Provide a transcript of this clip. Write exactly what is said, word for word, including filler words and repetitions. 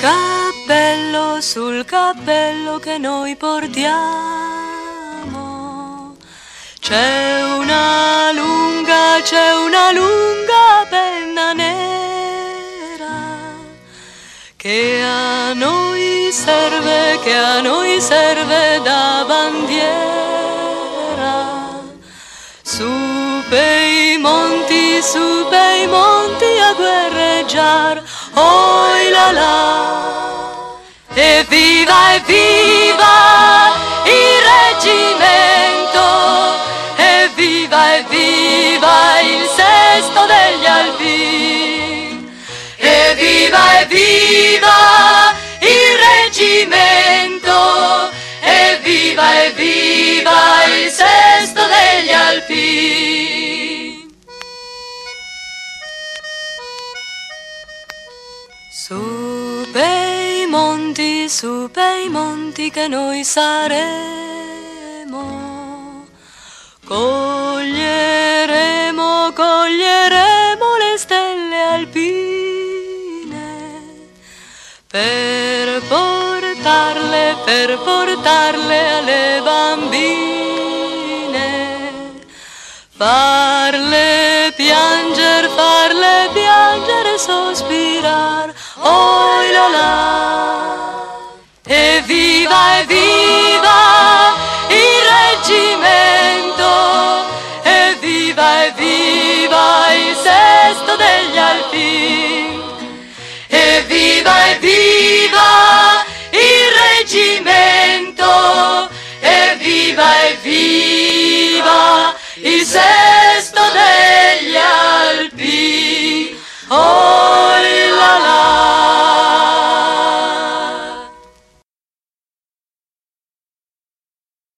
cappello sul cappello che noi portiamo c'è una lunga, c'è una lunga penna nera che a noi serve, che a noi serve da bandiera. Su pei monti, su pei monti a guerreggiar, oi la la. Evviva, evviva il reggimento, evviva, evviva il sesto degli Alpini, evviva, evviva il reggimento, evviva, evviva il sesto degli Alpini. Su pei monti, su pei monti che noi saremo, coglieremo, coglieremo le stelle alpine per portarle, per portarle alle bambine, farle pianger, farle piangere e sospirar, oi la la. Evviva, evviva il reggimento, evviva, evviva il sesto degli Alpini, evviva, evviva il reggimento, evviva, evviva il sesto